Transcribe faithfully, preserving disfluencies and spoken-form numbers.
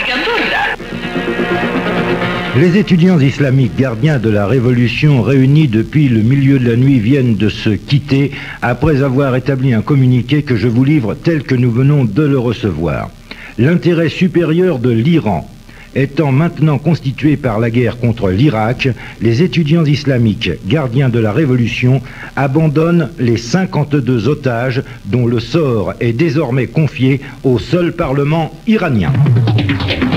Les étudiants islamiques gardiens de la Révolution réunis depuis le milieu de la nuit viennent de se quitter après avoir établi un communiqué que je vous livre tel que nous venons de le recevoir. L'intérêt supérieur de l'Iran étant maintenant constitué par la guerre contre l'Irak, les étudiants islamiques gardiens de la Révolution abandonnent les cinquante-deux otages dont le sort est désormais confié au seul Parlement iranien.